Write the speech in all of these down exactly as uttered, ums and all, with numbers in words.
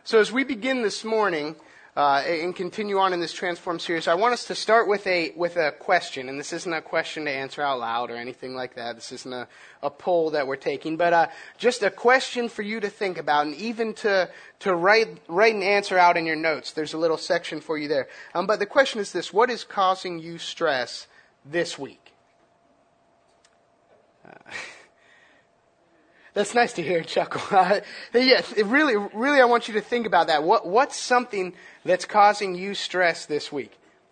So as we begin this morning uh, and continue on in this Transform series, I want us to start with a with a question. And this isn't a question to answer out loud or anything like that. This isn't a, a poll that we're taking, but uh, just a question for you to think about and even to to write write an answer out in your notes. There's a little section for you there. Um, but the question is this: what is causing you stress this week? Uh, That's nice to hear a chuckle. Uh, yes, it really, really, I want you to think about that. What, what's something that's causing you stress this week?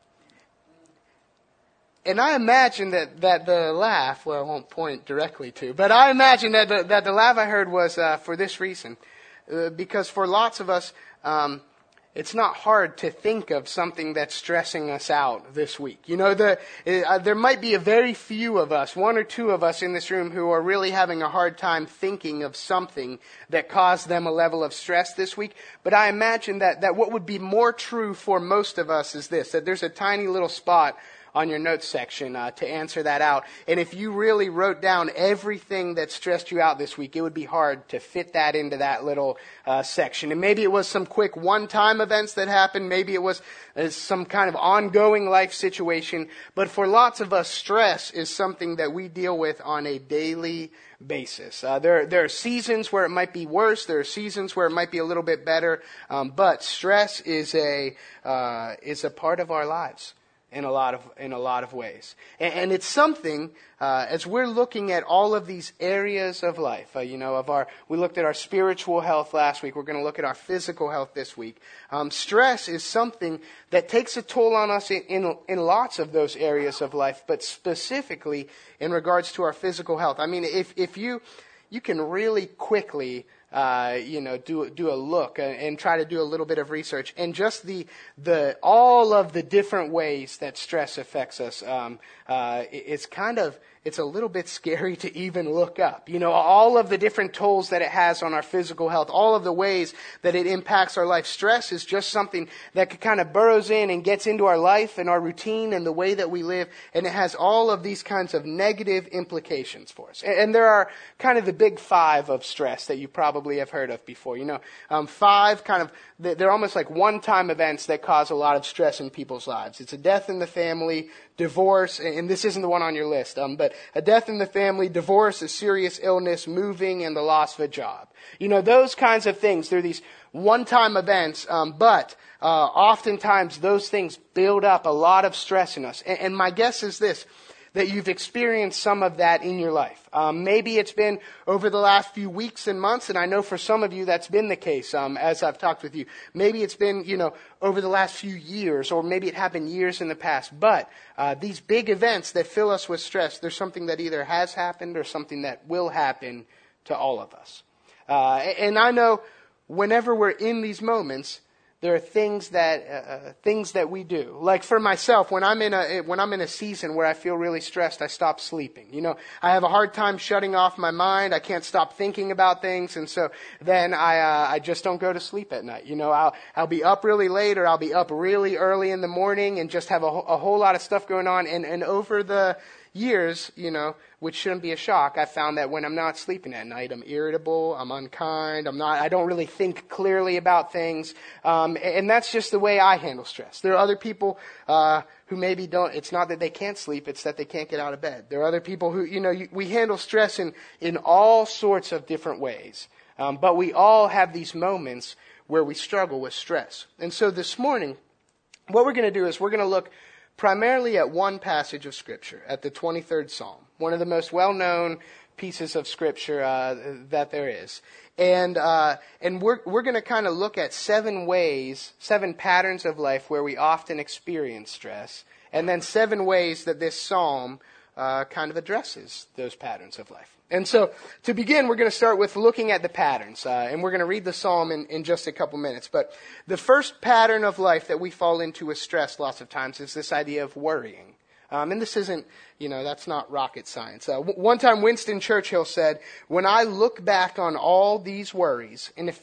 And I imagine that, that the laugh, well, I won't point directly to, but I imagine that the, that the laugh I heard was uh, for this reason. Uh, because for lots of us, um, it's not hard to think of something that's stressing us out this week. You know, the, uh, there might be a very few of us, one or two of us in this room who are really having a hard time thinking of something that caused them a level of stress this week. But I imagine that, that what would be more true for most of us is this, that there's a tiny little spot on your notes section uh, to answer that out. And if you really wrote down everything that stressed you out this week, it would be hard to fit that into that little uh, section. And maybe it was some quick one-time events that happened. Maybe it was uh, some kind of ongoing life situation. But for lots of us, stress is something that we deal with on a daily basis. Uh, there, there are seasons where it might be worse. There are seasons where it might be a little bit better. Um, but stress is a uh, is a part of our lives. In a lot of in a lot of ways, and, and it's something uh, as we're looking at all of these areas of life. Uh, you know, of our we looked at our spiritual health last week. We're going to look at our physical health this week. Um, stress is something that takes a toll on us in, in in lots of those areas of life, but specifically in regards to our physical health. I mean, if if you you can really quickly. Uh, you know, do do a look and, and try to do a little bit of research, and just the the all of the different ways that stress affects us. Um, uh, it, it's kind of it's a little bit scary to even look up. You know, all of the different tolls that it has on our physical health, all of the ways that it impacts our life. Stress is just something that kind of burrows in and gets into our life and our routine and the way that we live, and it has all of these kinds of negative implications for us. And, and there are kind of the big five of stress that you probably have heard of before. You know, um, five kind of, they're almost like one-time events that cause a lot of stress in people's lives. It's a death in the family, divorce, and this isn't the one on your list, um, but a death in the family, divorce, a serious illness, moving, and the loss of a job. You know, those kinds of things. They're these one-time events, um, but uh, oftentimes those things build up a lot of stress in us. And, and my guess is this, that you've experienced some of that in your life. Um, maybe it's been over the last few weeks and months, and I know for some of you that's been the case um, as I've talked with you. Maybe it's been, you know, over the last few years, or maybe it happened years in the past. But uh, these big events that fill us with stress, there's something that either has happened or something that will happen to all of us. Uh, and I know whenever we're in these moments, there are things that uh, things that we do. Like for myself, when I'm in a when I'm in a season where I feel really stressed, I stop sleeping. You know, I have a hard time shutting off my mind. I can't stop thinking about things, and so then I uh, I just don't go to sleep at night. You know, I'll I'll be up really late, or I'll be up really early in the morning, and just have a, a whole lot of stuff going on. And and over the years, you know, which shouldn't be a shock, I found that when I'm not sleeping at night, I'm irritable, I'm unkind, I'm not, I don't really think clearly about things, um, and that's just the way I handle stress. There are other people uh, who maybe don't. It's not that they can't sleep; it's that they can't get out of bed. There are other people who, you know, you, we handle stress in in all sorts of different ways, um, but we all have these moments where we struggle with stress. And so this morning, what we're going to do is we're going to look primarily at one passage of Scripture, at the twenty-third Psalm, one of the most well-known pieces of Scripture uh, that there is. And uh, and we're we're going to kind of look at seven ways, seven patterns of life where we often experience stress, and then seven ways that this psalm uh, kind of addresses those patterns of life. And so, to begin, we're going to start with looking at the patterns, uh, and we're going to read the psalm in, in just a couple minutes. But the first pattern of life that we fall into with stress lots of times is this idea of worrying. Um, and this isn't, you know, that's not rocket science. Uh, w- one time Winston Churchill said, "When I look back on all these worries, and if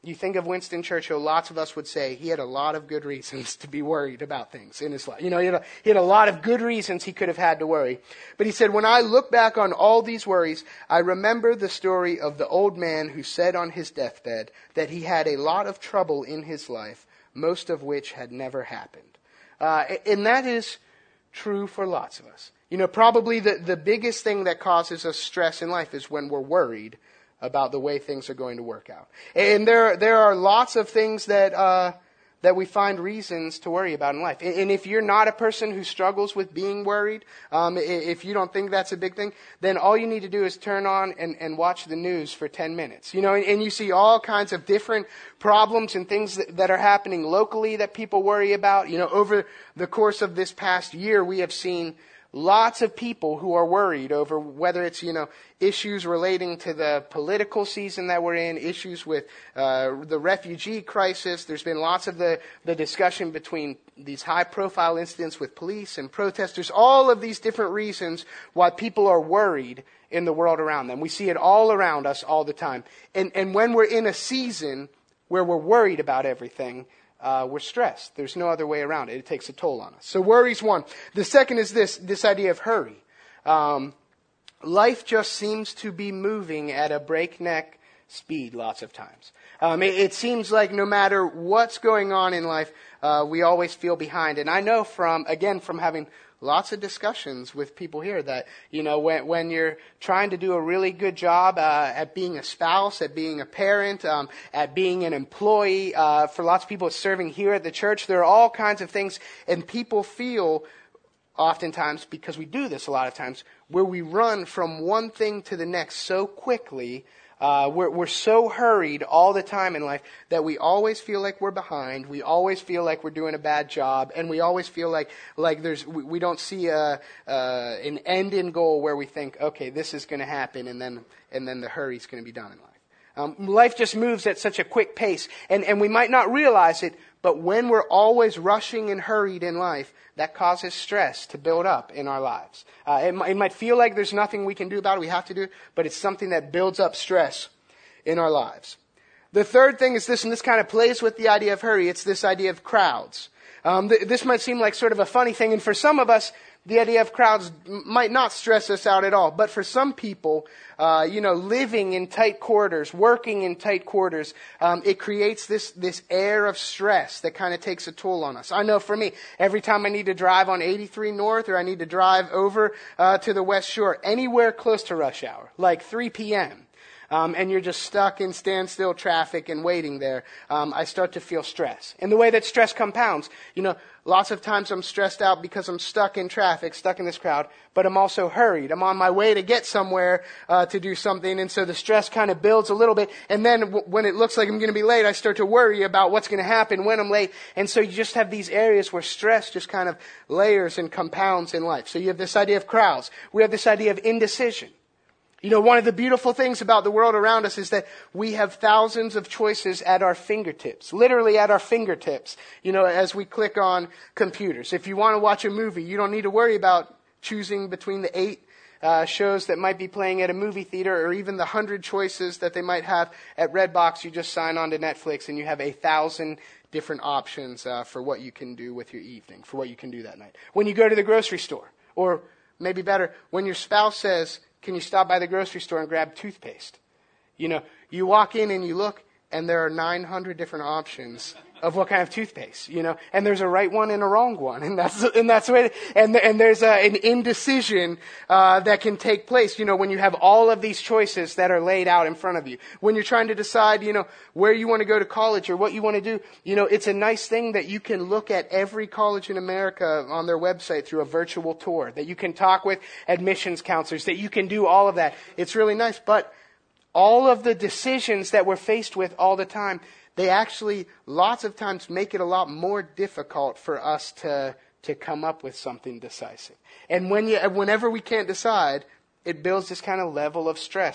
You think of Winston Churchill, lots of us would say he had a lot of good reasons to be worried about things in his life. You know, he had, a, he had a lot of good reasons he could have had to worry. But he said, when I look back on all these worries, I remember the story of the old man who said on his deathbed that he had a lot of trouble in his life, most of which had never happened. Uh, and that is true for lots of us. You know, probably the, the biggest thing that causes us stress in life is when we're worried about the way things are going to work out. And there there are lots of things that uh, that we find reasons to worry about in life. And if you're not a person who struggles with being worried, um, if you don't think that's a big thing, then all you need to do is turn on and, and watch the news for ten minutes. You know, and, and you see all kinds of different problems and things that, that are happening locally that people worry about. You know, over the course of this past year, we have seen lots of people who are worried over whether it's, you know, issues relating to the political season that we're in, issues with uh, the refugee crisis. There's been lots of the, the discussion between these high-profile incidents with police and protesters, all of these different reasons why people are worried in the world around them. We see it all around us all the time. And, and when we're in a season where we're worried about everything, Uh, we're stressed. There's no other way around it. It takes a toll on us. So worry's one. The second is this, this idea of hurry. Um, life just seems to be moving at a breakneck speed lots of times. Um, it, it seems like no matter what's going on in life, uh, we always feel behind. And I know from, again, from having lots of discussions with people here that, you know, when, when you're trying to do a really good job uh, at being a spouse, at being a parent, um, at being an employee, uh, for lots of people serving here at the church, there are all kinds of things, and people feel oftentimes, because we do this a lot of times, where we run from one thing to the next so quickly. Uh, we're, we're so hurried all the time in life that we always feel like we're behind. We always feel like we're doing a bad job, and we always feel like like there's we, we don't see a, uh, an end in goal where we think, okay, this is going to happen, and then and then the hurry's going to be done in life. Um, life just moves at such a quick pace, and and we might not realize it, but when we're always rushing and hurried in life, that causes stress to build up in our lives. Uh, it, it might feel like there's nothing we can do about it, we have to do it, but it's something that builds up stress in our lives. The third thing is this, and this kind of plays with the idea of hurry, it's this idea of crowds. Um, th- this might seem like sort of a funny thing, and for some of us, the idea of crowds might not stress us out at all. But for some people, uh, you know, living in tight quarters, working in tight quarters, um, it creates this this air of stress that kind of takes a toll on us. I know for me, every time I need to drive on eighty-three North or I need to drive over uh, to the West Shore, anywhere close to rush hour, like three p.m., Um, and you're just stuck in standstill traffic and waiting there, um, I start to feel stress. And the way that stress compounds, you know, lots of times I'm stressed out because I'm stuck in traffic, stuck in this crowd, but I'm also hurried. I'm on my way to get somewhere uh, to do something, and so the stress kind of builds a little bit. And then w- when it looks like I'm going to be late, I start to worry about what's going to happen when I'm late. And so you just have these areas where stress just kind of layers and compounds in life. So you have this idea of crowds. We have this idea of indecision. You know, one of the beautiful things about the world around us is that we have thousands of choices at our fingertips, literally at our fingertips, you know, as we click on computers. If you want to watch a movie, you don't need to worry about choosing between the eight uh, shows that might be playing at a movie theater or even the hundred choices that they might have at Redbox. You just sign on to Netflix and you have a thousand different options uh, for what you can do with your evening, for what you can do that night. When you go to the grocery store, or maybe better, when your spouse says, can you stop by the grocery store and grab toothpaste? You know, you walk in and you look, and there are nine hundred different options of what kind of toothpaste, you know, and there's a right one and a wrong one, and that's and that's the way. And and there's a, an indecision uh, that can take place, you know, when you have all of these choices that are laid out in front of you. When you're trying to decide, you know, where you want to go to college or what you want to do, you know, it's a nice thing that you can look at every college in America on their website through a virtual tour, that you can talk with admissions counselors, that you can do all of that. It's really nice, but all of the decisions that we're faced with all the time, they actually lots of times make it a lot more difficult for us to to come up with something decisive. And when you, whenever we can't decide, it builds this kind of level of stress up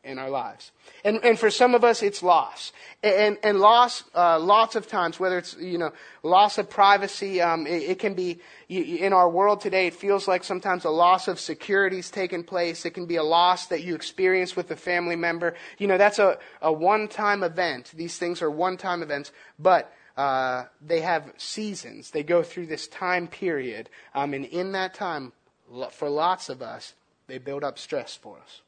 in our lives. And and for some of us, it's loss. And and loss, uh, lots of times, whether it's, you know, loss of privacy, um, it, it can be, in our world today, it feels like sometimes a loss of security is taking place. It can be a loss that you experience with a family member. You know, that's a, a one-time event. These things are one-time events, but uh, they have seasons. They go through this time period. Um, and in that time, for lots of us, they build up stress for us.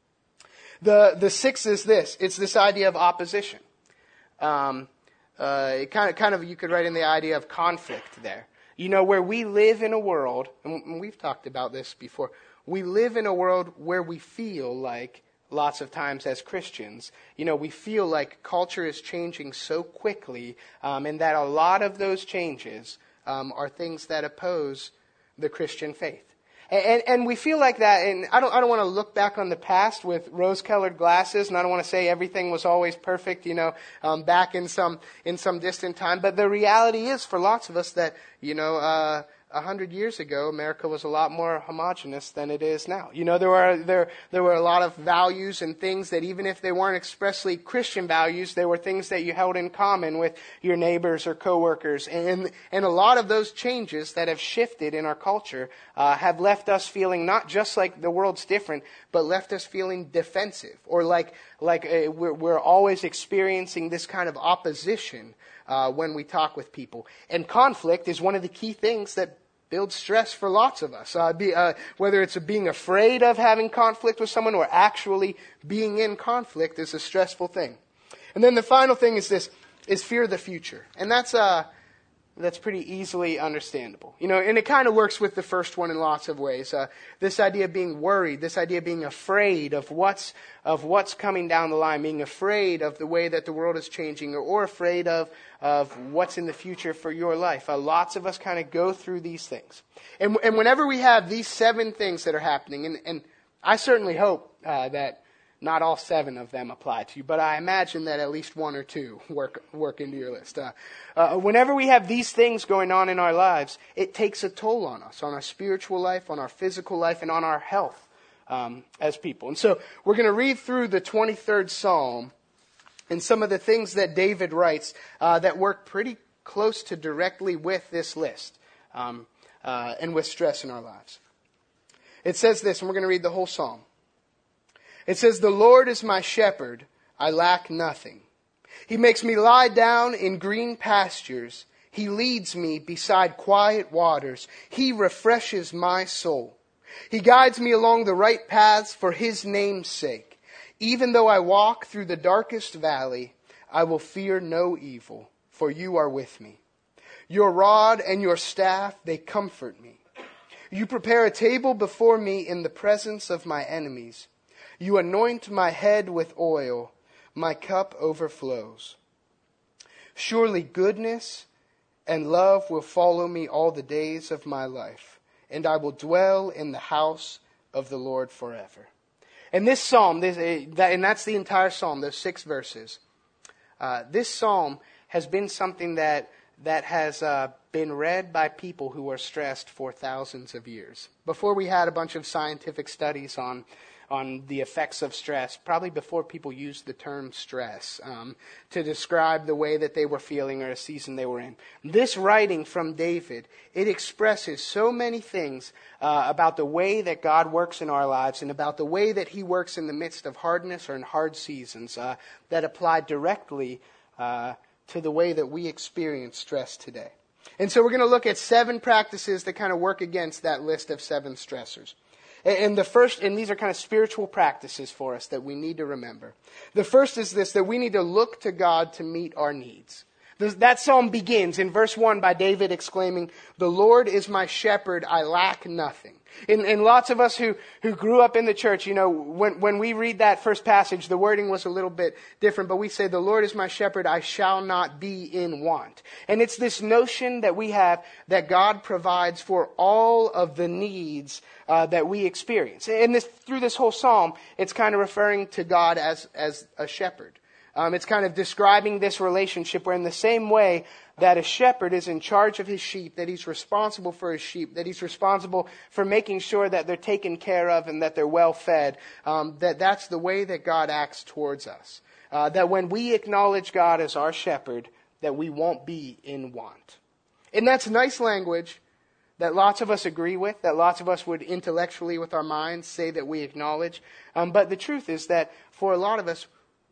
The the sixth is this. It's this idea of opposition. Um, uh, it kind of, kind of, you could write in the idea of conflict there. You know, where we live in a world, and we've talked about this before, we live in a world where we feel like, lots of times as Christians, you know, we feel like culture is changing so quickly, um, and that a lot of those changes um, are things that oppose the Christian faith. And, and we feel like that, and I don't, I don't want to look back on the past with rose-colored glasses, and I don't want to say everything was always perfect, you know, um, back in some in some distant time. But the reality is, for lots of us, that, you know, uh, a hundred years ago, America was a lot more homogenous than it is now. You know, there were there there were a lot of values and things that, even if they weren't expressly Christian values, they were things that you held in common with your neighbors or coworkers. And and a lot of those changes that have shifted in our culture uh, have left us feeling not just like the world's different, but left us feeling defensive, or like like uh, we're, we're always experiencing this kind of opposition Uh, when we talk with people. And conflict is one of the key things that builds stress for lots of us. Uh, be, uh, whether it's being afraid of having conflict with someone or actually being in conflict is a stressful thing. And then the final thing is this, is fear of the future. And that's uh, that's pretty easily understandable. You know, and it kind of works with the first one in lots of ways. Uh, this idea of being worried, this idea of being afraid of what's of what's coming down the line, being afraid of the way that the world is changing, or, or afraid of of what's in the future for your life. Uh, lots of us kind of go through these things. And, and whenever we have these seven things that are happening, and, and I certainly hope uh, that not all seven of them apply to you, but I imagine that at least one or two work work into your list. Uh, uh, whenever we have these things going on in our lives, it takes a toll on us, on our spiritual life, on our physical life, and on our health um, as people. And so we're going to read through the twenty-third Psalm and some of the things that David writes uh, that work pretty close to directly with this list um, uh, and with stress in our lives. It says this, and we're going to read the whole psalm. It says, "The Lord is my shepherd, I lack nothing. He makes me lie down in green pastures. He leads me beside quiet waters. He refreshes my soul. He guides me along the right paths for His name's sake. Even though I walk through the darkest valley, I will fear no evil, for You are with me. Your rod and Your staff, they comfort me. You prepare a table before me in the presence of my enemies. You anoint my head with oil. My cup overflows. Surely goodness and love will follow me all the days of my life, and I will dwell in the house of the Lord forever." And this psalm, this, and that's the entire psalm, those six verses. Uh, this psalm has been something that that has uh, been read by people who are stressed for thousands of years. Before we had a bunch of scientific studies on on the effects of stress, probably before people used the term stress um, to describe the way that they were feeling or a season they were in. This writing from David, it expresses so many things uh, about the way that God works in our lives and about the way that He works in the midst of hardness or in hard seasons uh, that apply directly uh, to the way that we experience stress today. And so we're going to look at seven practices that kind of work against that list of seven stressors. And the first, and these are kind of spiritual practices for us that we need to remember. The first is this, that we need to look to God to meet our needs. That psalm begins in verse one by David exclaiming, "The Lord is my shepherd, I lack nothing." And, and lots of us who, who grew up in the church, you know, when, when we read that first passage, the wording was a little bit different, but we say, "The Lord is my shepherd, I shall not be in want." And it's this notion that we have that God provides for all of the needs uh, that we experience. And this, through this whole psalm, it's kind of referring to God as, as a shepherd. Um, it's kind of describing this relationship where in the same way that a shepherd is in charge of his sheep, that he's responsible for his sheep, that he's responsible for making sure that they're taken care of and that they're well fed, um, that that's the way that God acts towards us. Uh, that when we acknowledge God as our shepherd, that we won't be in want. And that's nice language that lots of us agree with, that lots of us would intellectually with our minds say that we acknowledge. Um, but the truth is that for a lot of us,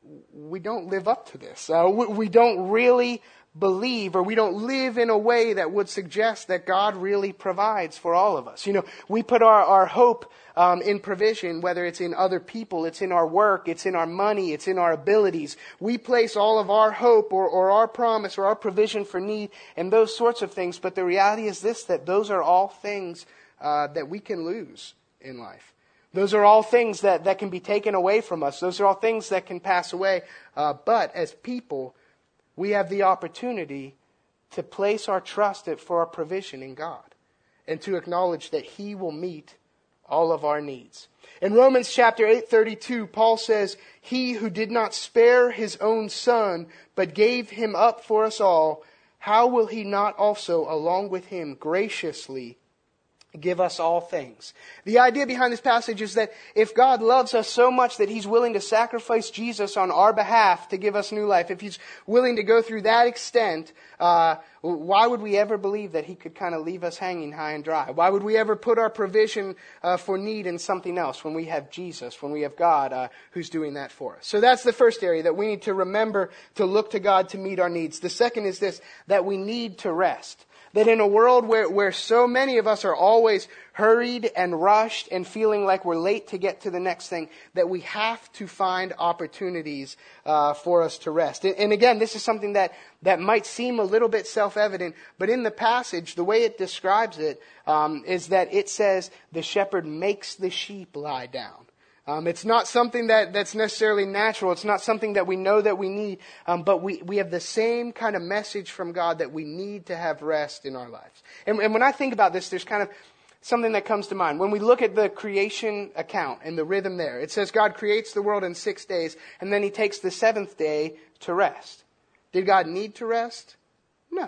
we don't live up to this. Uh, we, we don't really believe, or we don't live in a way that would suggest that God really provides for all of us. You know, we put our, our hope um, in provision, whether it's in other people, it's in our work, it's in our money, it's in our abilities. We place all of our hope or, or our promise or our provision for need and those sorts of things. But the reality is this, that those are all things uh, that we can lose in life. Those are all things that, that can be taken away from us. Those are all things that can pass away. Uh, but as people, we have the opportunity to place our trust for our provision in God and to acknowledge that He will meet all of our needs. In Romans chapter eight thirty-two, Paul says, "He who did not spare His own Son, but gave Him up for us all, how will He not also, along with Him, graciously give us all things?" The idea behind this passage is that if God loves us so much that He's willing to sacrifice Jesus on our behalf to give us new life, if He's willing to go through that extent, uh, why would we ever believe that He could kind of leave us hanging high and dry? Why would we ever put our provision uh, for need in something else when we have Jesus, when we have God uh, who's doing that for us? So that's the first area, that we need to remember to look to God to meet our needs. The second is this, that we need to rest. That in a world where, where so many of us are always hurried and rushed and feeling like we're late to get to the next thing, that we have to find opportunities uh, for us to rest. And, and again, this is something that, that might seem a little bit self-evident, but in the passage, the way it describes it um, is that it says the shepherd makes the sheep lie down. Um, it's not something that, that's necessarily natural. It's not something that we know that we need. Um, but we, we have the same kind of message from God that we need to have rest in our lives. And, and when I think about this, there's kind of something that comes to mind. When we look at the creation account and the rhythm there, it says God creates the world in six days, and then He takes the seventh day to rest. Did God need to rest? No.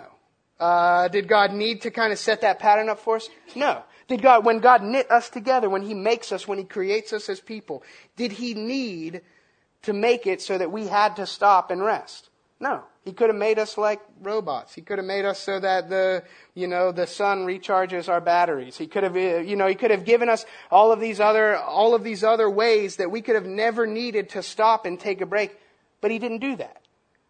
Uh, did God need to kind of set that pattern up for us? No. Did God, when God knit us together, when He makes us, when He creates us as people, did He need to make it so that we had to stop and rest? No. He could have made us like robots. He could have made us so that the, you know, the sun recharges our batteries. He could have, you know, He could have given us all of these other, all of these other ways that we could have never needed to stop and take a break. But He didn't do that.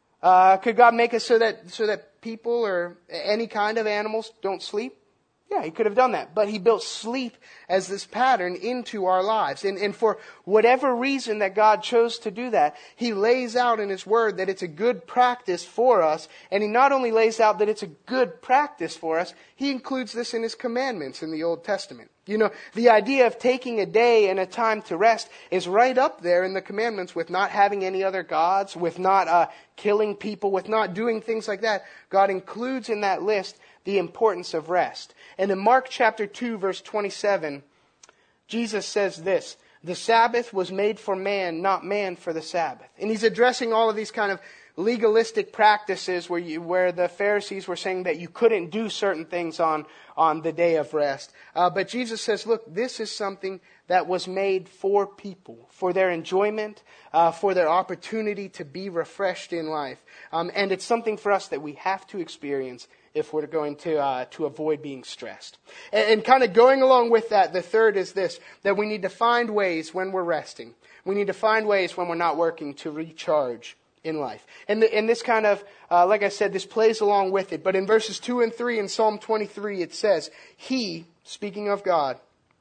Uh, could God make us so that, so that people or any kind of animals don't sleep? Yeah, He could have done that. But He built sleep as this pattern into our lives. And, and for whatever reason that God chose to do that, He lays out in His Word that it's a good practice for us. And He not only lays out that it's a good practice for us, He includes this in His commandments in the Old Testament. You know, the idea of taking a day and a time to rest is right up there in the commandments with not having any other gods, with not uh, killing people, with not doing things like that. God includes in that list the importance of rest. And in Mark chapter two, verse twenty-seven, Jesus says this, "The Sabbath was made for man, not man for the Sabbath." And He's addressing all of these kind of legalistic practices where you, where the Pharisees were saying that you couldn't do certain things on, on the day of rest. Uh, but Jesus says, look, this is something that was made for people, for their enjoyment, uh, for their opportunity to be refreshed in life. Um, and it's something for us that we have to experience if we're going to uh, to avoid being stressed. And, and kind of going along with that, the third is this, that we need to find ways when we're resting. We need to find ways when we're not working to recharge in life. And, the, and this kind of, uh, like I said, this plays along with it. But in verses two and three in Psalm twenty-three, it says, He, speaking of God,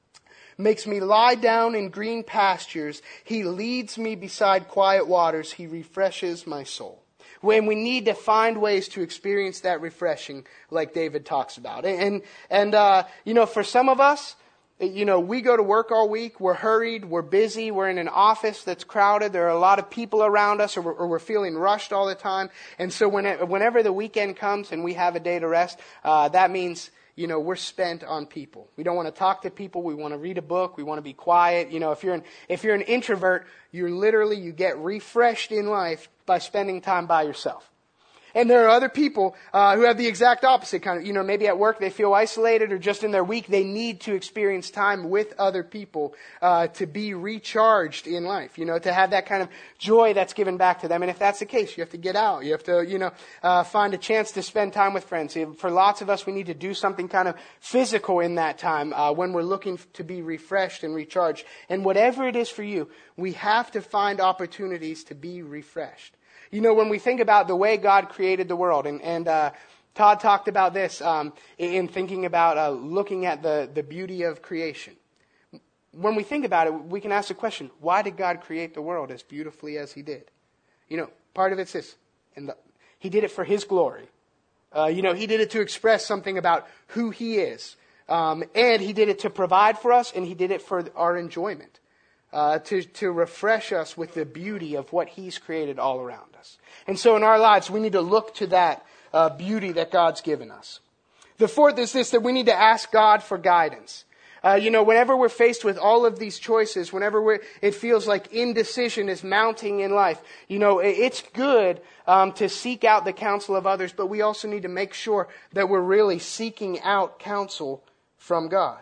makes me lie down in green pastures. He leads me beside quiet waters. He refreshes my soul. When we need to find ways to experience that refreshing, like David talks about. And, and uh, you know, for some of us, you know, we go to work all week, we're hurried, we're busy, we're in an office that's crowded, there are a lot of people around us, or we're, or we're feeling rushed all the time. And so when it, whenever the weekend comes and we have a day to rest, uh, that means, you know, we're spent on people. We don't want to talk to people. We want to read a book. We want to be quiet. You know, if you're an, if you're an introvert, you're literally, you get refreshed in life by spending time by yourself. And there are other people uh, who have the exact opposite kind of, you know, maybe at work they feel isolated, or just in their week they need to experience time with other people uh, to be recharged in life, you know, to have that kind of joy that's given back to them. And if that's the case, you have to get out. You have to, you know, uh, find a chance to spend time with friends. For lots of us, we need to do something kind of physical in that time uh, when we're looking to be refreshed and recharged. And whatever it is for you, we have to find opportunities to be refreshed. You know, when we think about the way God created the world, and, and uh, Todd talked about this um, in thinking about uh, looking at the, the beauty of creation. When we think about it, we can ask the question, why did God create the world as beautifully as He did? You know, part of it's this, and the, He did it for His glory. Uh, you know, He did it to express something about who He is. Um, and He did it to provide for us, and He did it for our enjoyment. Uh, to, to refresh us with the beauty of what He's created all around us. And so in our lives, we need to look to that uh, beauty that God's given us. The fourth is this, that we need to ask God for guidance. Uh, you know, whenever we're faced with all of these choices, whenever we're, it feels like indecision is mounting in life, you know, it's good um, to seek out the counsel of others, but we also need to make sure that we're really seeking out counsel from God.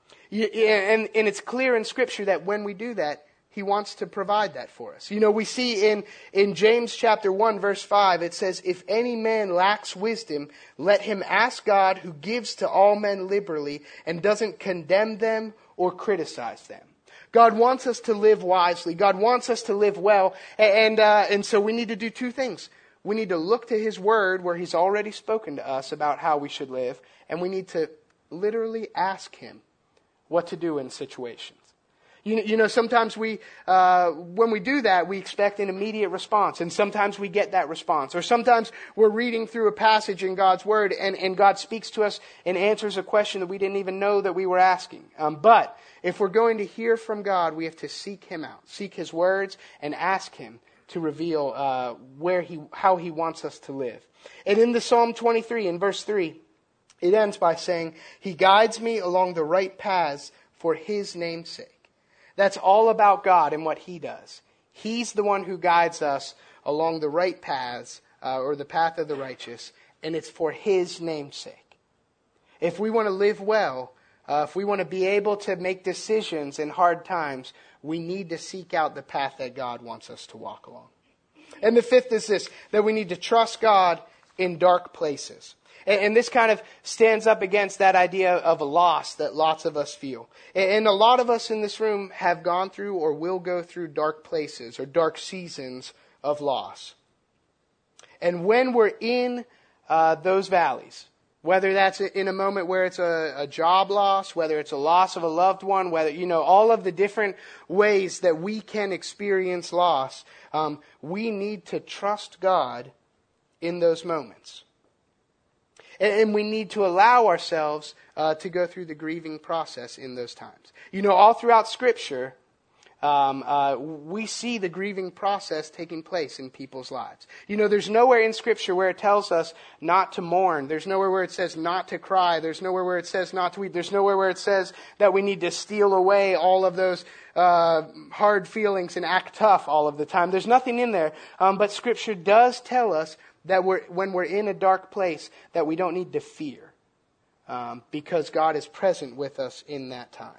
And, and it's clear in Scripture that when we do that, He wants to provide that for us. You know, we see in, in James chapter one, verse five, it says, "If any man lacks wisdom, let him ask God, who gives to all men liberally and doesn't condemn them or criticize them." God wants us to live wisely. God wants us to live well. And, uh, and so we need to do two things. We need to look to His Word, where He's already spoken to us about how we should live. And we need to literally ask Him what to do in situations. You, you know, sometimes we, uh, when we do that, we expect an immediate response. And sometimes we get that response. Or sometimes we're reading through a passage in God's Word, and, and God speaks to us and answers a question that we didn't even know that we were asking. Um, but if we're going to hear from God, we have to seek Him out. Seek His words and ask Him to reveal uh, where He, how He wants us to live. And in the Psalm twenty-three, in verse three, it ends by saying, "He guides me along the right paths for His name's sake." That's all about God and what He does. He's the one who guides us along the right paths, uh, or the path of the righteous, and it's for His name's sake. If we want to live well, uh, if we want to be able to make decisions in hard times, we need to seek out the path that God wants us to walk along. And the fifth is this, that we need to trust God in dark places. And this kind of stands up against that idea of a loss that lots of us feel. And a lot of us in this room have gone through or will go through dark places or dark seasons of loss. And when we're in uh, those valleys, whether that's in a moment where it's a, a job loss, whether it's a loss of a loved one, whether, you know, all of the different ways that we can experience loss, um, we need to trust God in those moments. And we need to allow ourselves uh, to go through the grieving process in those times. You know, all throughout Scripture, um, uh, we see the grieving process taking place in people's lives. You know, there's nowhere in Scripture where it tells us not to mourn. There's nowhere where it says not to cry. There's nowhere where it says not to weep. There's nowhere where it says that we need to steal away all of those uh, hard feelings and act tough all of the time. There's nothing in there. Um, but Scripture does tell us that we're, when we're in a dark place, that we don't need to fear, um, because God is present with us in that time.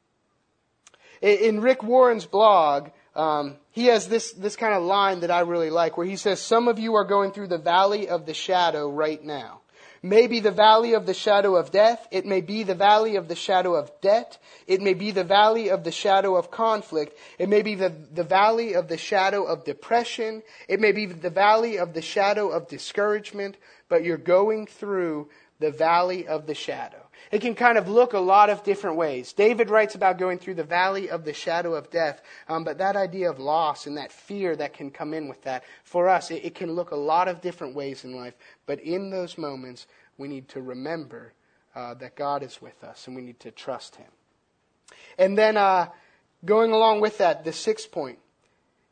In, in Rick Warren's blog, um, he has this, this kind of line that I really like, where he says, "Some of you are going through the valley of the shadow right now. Maybe the valley of the shadow of death. It may be the valley of the shadow of debt. It may be the valley of the shadow of conflict. It may be the, the valley of the shadow of depression. It may be the valley of the shadow of discouragement. But you're going through the valley of the shadow." It can kind of look a lot of different ways. David writes about going through the valley of the shadow of death. Um, but that idea of loss and that fear that can come in with that, for us, it, it can look a lot of different ways in life. But in those moments, we need to remember uh, that God is with us, and we need to trust Him. And then uh, going along with that, the sixth point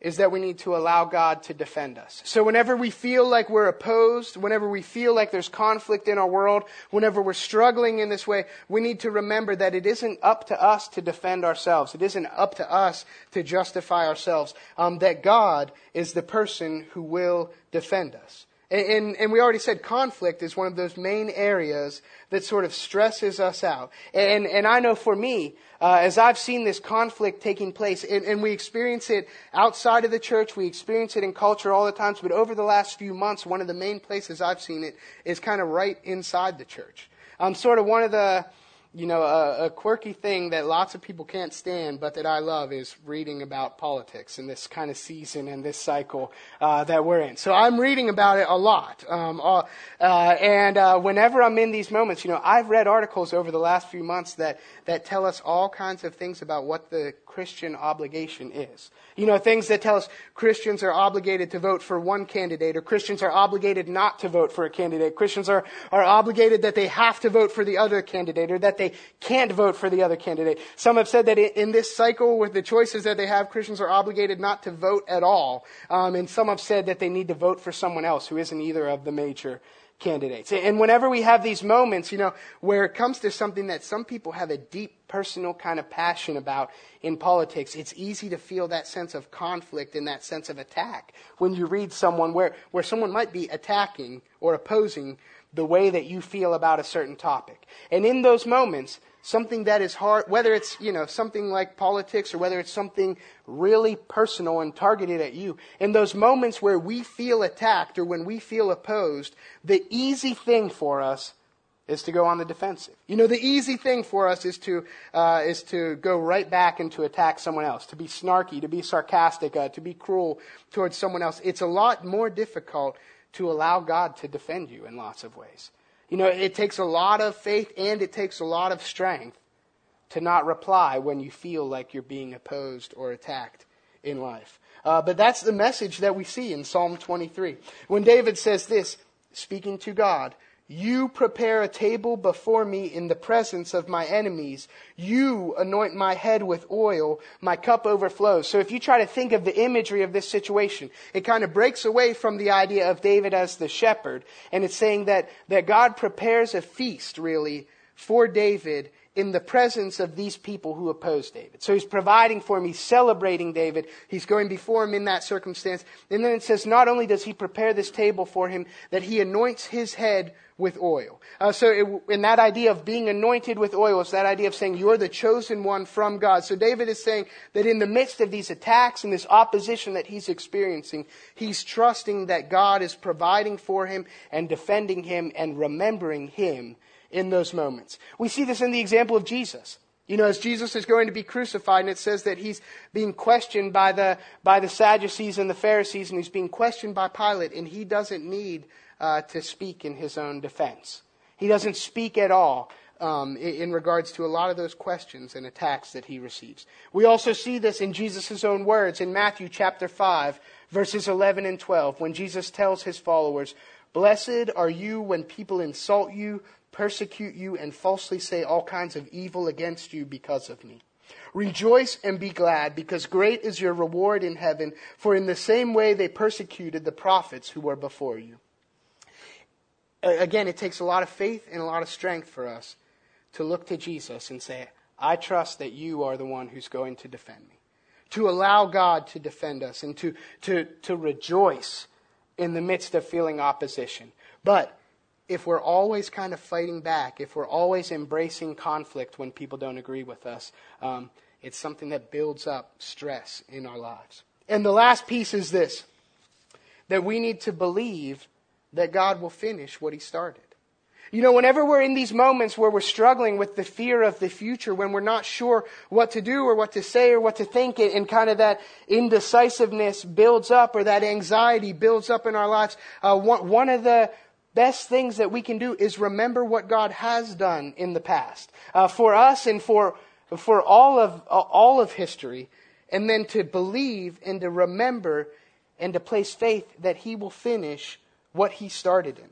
is that we need to allow God to defend us. So whenever we feel like we're opposed, whenever we feel like there's conflict in our world, whenever we're struggling in this way, we need to remember that it isn't up to us to defend ourselves. It isn't up to us to justify ourselves. Um, that God is the person who will defend us. And, and we already said conflict is one of those main areas that sort of stresses us out. And, and I know for me, uh, as I've seen this conflict taking place, and, and we experience it outside of the church, we experience it in culture all the times, but over the last few months, one of the main places I've seen it is kind of right inside the church. Um, sort of one of the... You know, a, a quirky thing that lots of people can't stand, but that I love, is reading about politics in this kind of season and this cycle uh, that we're in. So I'm reading about it a lot. Um, uh, uh, and uh, whenever I'm in these moments, you know, I've read articles over the last few months that, that tell us all kinds of things about what the Christian obligation is. You know, things that tell us Christians are obligated to vote for one candidate, or Christians are obligated not to vote for a candidate. Christians are, are obligated that they have to vote for the other candidate, or that they can't vote for the other candidate. Some have said that in this cycle, with the choices that they have, Christians are obligated not to vote at all. Um, and some have said that they need to vote for someone else who isn't either of the major candidates. And whenever we have these moments, you know, where it comes to something that some people have a deep personal kind of passion about in politics, it's easy to feel that sense of conflict and that sense of attack when you read someone where, where someone might be attacking or opposing the way that you feel about a certain topic. And in those moments, something that is hard, whether it's, you know, something like politics or whether it's something really personal and targeted at you, in those moments where we feel attacked or when we feel opposed, the easy thing for us is to go on the defensive. You know, the easy thing for us is to uh, is to go right back and to attack someone else, to be snarky, to be sarcastic, uh, to be cruel towards someone else. It's a lot more difficult to allow God to defend you in lots of ways. You know, it takes a lot of faith and it takes a lot of strength to not reply when you feel like you're being opposed or attacked in life. Uh, but that's the message that we see in Psalm twenty-three. When David says this, speaking to God, "You prepare a table before me in the presence of my enemies. You anoint my head with oil. My cup overflows." So if you try to think of the imagery of this situation, it kind of breaks away from the idea of David as the shepherd. And it's saying that, that God prepares a feast, really, for David in the presence of these people who oppose David. So he's providing for him. He's celebrating David. He's going before him in that circumstance. And then it says not only does he prepare this table for him, that he anoints his head with oil. Uh, so it, in that idea of being anointed with oil, it's that idea of saying you're the chosen one from God. So David is saying that in the midst of these attacks and this opposition that he's experiencing, he's trusting that God is providing for him and defending him and remembering him in those moments. We see this in the example of Jesus. You know, as Jesus is going to be crucified, and it says that he's being questioned by the by the Sadducees and the Pharisees, and he's being questioned by Pilate, and he doesn't need uh, to speak in his own defense. He doesn't speak at all um, in, in regards to a lot of those questions and attacks that he receives. We also see this in Jesus' own words in Matthew chapter five, verses eleven and twelve, when Jesus tells his followers, "Blessed are you when people insult you, persecute you, and falsely say all kinds of evil against you because of me. Rejoice and be glad, because great is your reward in heaven, for in the same way they persecuted the prophets who were before you." Again, it takes a lot of faith and a lot of strength for us to look to Jesus and say, I trust that you are the one who's going to defend me. To allow God to defend us and to, to, to rejoice in the midst of feeling opposition. But if we're always kind of fighting back, if we're always embracing conflict when people don't agree with us, um, it's something that builds up stress in our lives. And the last piece is this, that we need to believe that God will finish what he started. You know, whenever we're in these moments where we're struggling with the fear of the future, when we're not sure what to do or what to say or what to think, and kind of that indecisiveness builds up or that anxiety builds up in our lives, uh, one, one of the best things that we can do is remember what God has done in the past uh, for us and for for all of all of history, and then to believe and to remember and to place faith that he will finish what he started in us.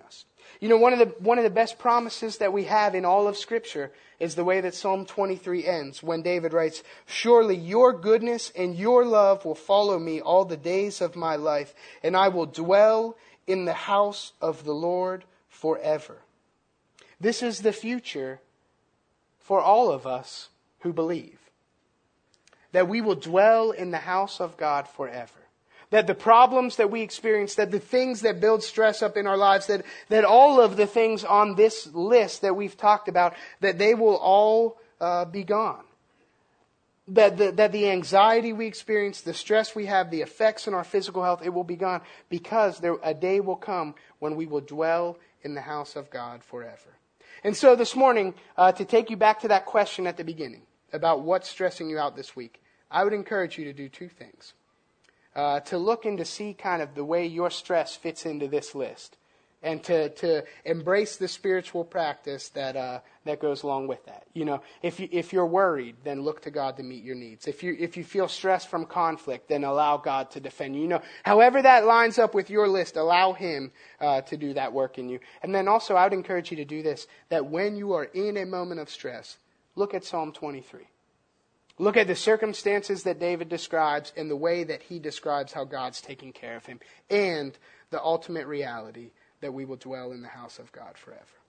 You know, one of the one of the best promises that we have in all of Scripture is the way that Psalm twenty-three ends, when David writes, "Surely your goodness and your love will follow me all the days of my life, and I will dwell in the house of the Lord forever." This is the future for all of us who believe. That we will dwell in the house of God forever. That the problems that we experience, that the things that build stress up in our lives, that, that all of the things on this list that we've talked about, that they will all uh, be gone. That the, that the anxiety we experience, the stress we have, the effects on our physical health, it will be gone, because there, a day will come when we will dwell in the house of God forever. And so this morning, uh, to take you back to that question at the beginning about what's stressing you out this week, I would encourage you to do two things. Uh, to look and to see kind of the way your stress fits into this list, and to, to embrace the spiritual practice that uh, that goes along with that. You know, if you, if you're worried, then look to God to meet your needs. If you if you feel stressed from conflict, then allow God to defend you. You know, however that lines up with your list, allow Him uh, to do that work in you. And then also, I would encourage you to do this: that when you are in a moment of stress, look at Psalm twenty-three. Look at the circumstances that David describes and the way that he describes how God's taking care of him, and the ultimate reality that we will dwell in the house of God forever.